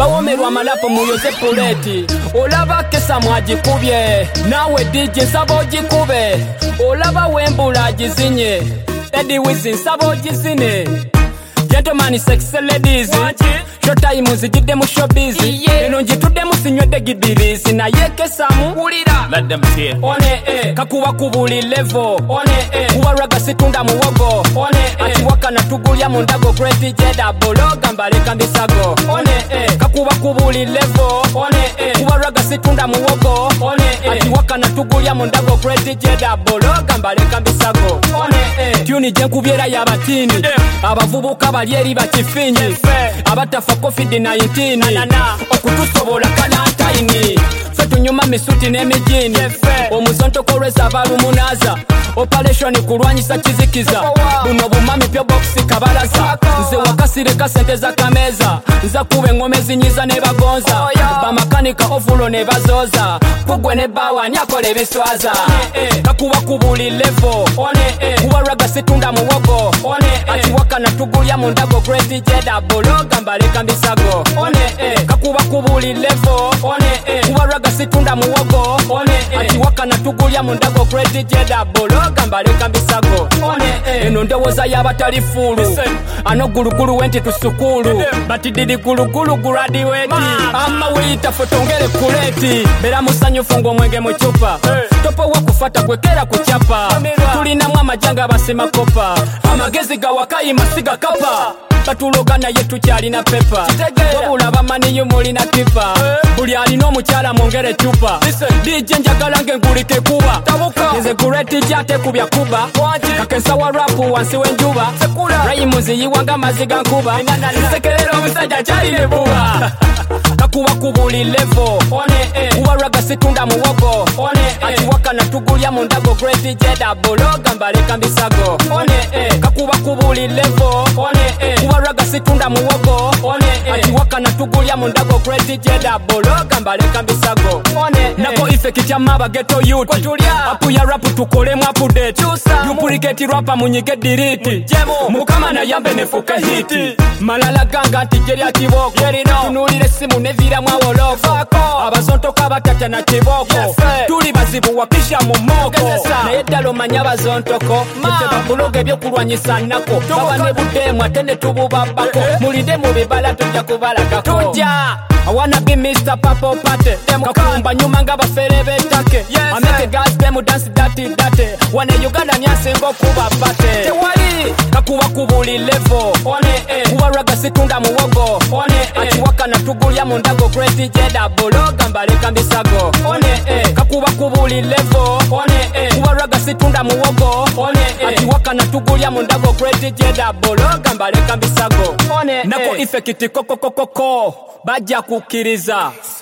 bawomerwa amalapo muyoze puleti olaba kesa mwagikubye nawe DJ nsaba ogikube olaba wembula agizinye Eddie Wiz nsaba ogizine Gentlemen, sexy ladies Showtime nzijidde mu showbiz eno njitudde musinywedde gidirizi naye kesamu wulira Let them see. One kakuba kubuli level One kuba raga situndha muwogo One atiwaka natugulya mu ndago Great Jeda bologa mbaleka mbisago One kakuba kubuli level One kuba raga situndha muwogo One atiwaka natugulya mu ndago Great Jeda bologa mbaleka mbisago One tuni jenkubyera yabatini abavubuka bali eri bakifinyi abatafa COVID-19 okutusobola kalantayini fe tunyuma misuti n'emijini omuzonto kolweza abalumunaza operation kulwanyisa kizikiza buno bumami pyo box kabalaza nze wakasire kasente za kameza nza kuba engome zinyiza ne bagonza bamakanika ovulo ne bazoza kugwe ne bawa nyakola ebiswaza kakuba kubuli level kuba raga situndha muwogo atiwaka natugulya mu ndago Great Jeda bologa mbaleka mbisago kakuba kubuli level kuba raga situndha muwogo atiwaka natugulya mu ndago Great Jeda bologa mbaleka mbisago eno ndowooza y'abatali fulu ano gulugulu wenti tusukulu batididi gulugulu graduate ama weyita fotongere kuleti bera musanyufu ng'omwenge mu cupa topo wakufata gwekera ku cyapa tulinamu amajanga basema kopa amagezi gawakayima siga kapa batuloga naye tukyalina pepa wabula bamaniyo mulina kipa buli alina omukyala mwongere cupa DJ njagala ngengulike kuba nze Great Jate kubya kuba kakensa wa rapu wansi w'enjuba rayimuzi yiwanga maziga nkuba sekerera omusajja kyalina ebuba kakuba kubuli level kuba raga situndha muwogo atiwaka natugulya mu ndago Great Jeda bologa mbaleka mbisago kakuba kubuli level kuba raga situndha muwogo atiwaka natugulya mu ndago Great Jeda bologa mbaleka mbisago nako ife kityama abageto youth apu ya rapu tukolemu update duplicate rapa munyige delete mukama nayambe nefuke hiti malala ganga nti jerya kiboko tunulire simu neviramu awoloko abazontoka batata na kiboko tuli bazibu wakisha mu moko naye ddala omanya abazontoko ife babuloga ebyokulwanyisa nnako baba ne buddemu ate ne tububabbako mulinde mu bibala tujja kubalagako tujja I wanna be Mr. Purple Party kakumba nyuma nga bafere betake I make girls them dance dirty dirty wane Uganda nyasinga okuba pate tewali kakuba kubuli level kuba raga situndha muwogo atiwaka natugulya mu ndago Great Jeda bologa mbaleka mbisago kakuba kubuli level kuba raga situndha muwogo atiwaka natugulya mu ndago Great Jeda bologa mbaleka mbisago nako ife kiti kokokokoko bajja kukkiriza